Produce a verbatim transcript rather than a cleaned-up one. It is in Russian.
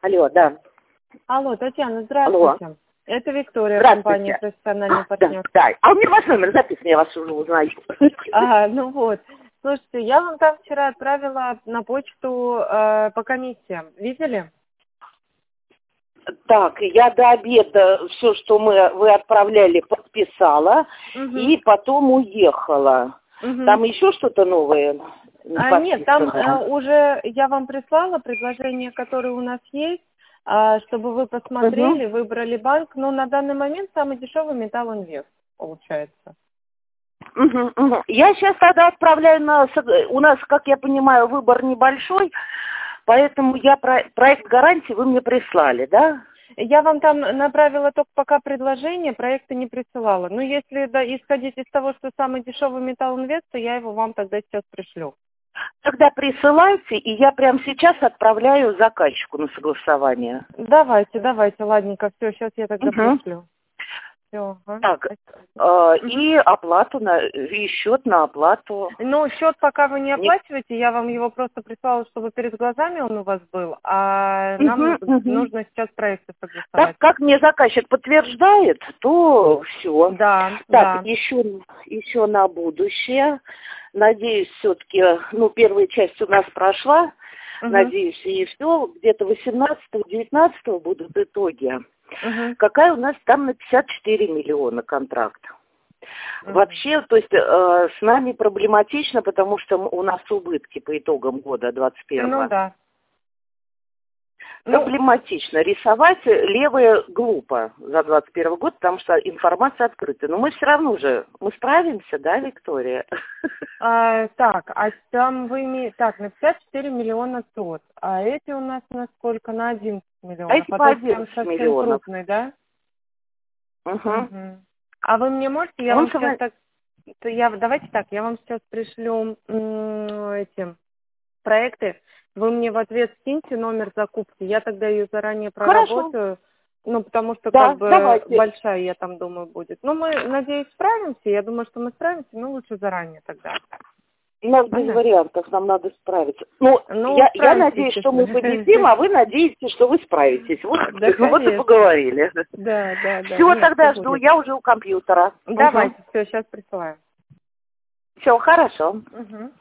Алло, да. Алло, Татьяна, Алло. здравствуйте. Это Виктория, Здравствуйте. компания «Профессиональный А, партнер». Да, да. А у меня ваш номер записан, я вас уже узнаю. А, ну вот. Слушайте, я вам там вчера отправила на почту э, по комиссиям. Видели? Так, я до обеда все, что мы, вы отправляли, подписала, Угу. и потом уехала. Угу. Там еще что-то новое не А, нет, там э, подписано? уже я вам прислала предложения, которые у нас есть, а, чтобы вы посмотрели, Угу. выбрали банк. Но на данный момент самый дешевый Металл Инвест получается. Угу, угу. Я сейчас тогда отправляю на... У нас, как я понимаю, выбор небольшой, поэтому я про... проект гарантии вы мне прислали, да? Я вам там направила только пока предложение, проекты не присылала. Но если да, исходить из того, что самый дешевый Металл Инвест, то я его вам тогда сейчас пришлю. Тогда присылайте, и я прямо сейчас отправляю заказчику на согласование. Давайте, давайте, ладненько, все, сейчас я тогда Угу. пришлю. Все, ага. Так, э, и оплату, на, и счет на оплату. Ну, счет пока вы не Не... оплачиваете, я вам его просто прислала, чтобы перед глазами он у вас был, а Угу, нам угу. нужно сейчас проекты Так согласовать. как мне заказчик подтверждает, то все. Да, Так, да. еще, еще на будущее. Надеюсь, все-таки, ну, первая часть у нас прошла. Угу. Надеюсь, и все. Где-то восемнадцатого-девятнадцатого будут итоги. Угу. Какая у нас там на пятьдесят четыре миллиона контракт. Угу. Вообще, то есть э, с нами проблематично, потому что у нас убытки по итогам года двадцать первого. Ну да. Ну, Проблематично. Рисовать левое глупо за двадцать первый год, потому что информация открыта. Но мы все равно же, мы справимся, да, Виктория? а, так, а там вы имеете, так, на пятьдесят четыре миллиона тот, а эти у нас на сколько? На одиннадцать миллионов. А эти А по тот прям одиннадцать совсем миллионов. крупный, да? Угу. Угу. А вы мне можете, я Он вам со сейчас мной- так, то я, давайте так, я вам сейчас пришлю м, эти проекты, вы мне в ответ скиньте номер закупки, я тогда ее заранее Хорошо. проработаю, ну, потому что Да, как бы давайте. большая, я там думаю, будет. Ну, мы, надеюсь, справимся, я думаю, что мы справимся, но лучше заранее тогда. У нас без Понятно? вариантов, нам надо справиться. Ну, Ну, я, я справимся, надеюсь, что мы естественно. победим, а вы надеетесь, что вы справитесь. Вот, Да, ну, вот и конечно. поговорили. Да, да, да. Все, Нет, тогда всё жду, будет. я уже у компьютера. Давайте, все, сейчас присылаю. Все, хорошо. Угу.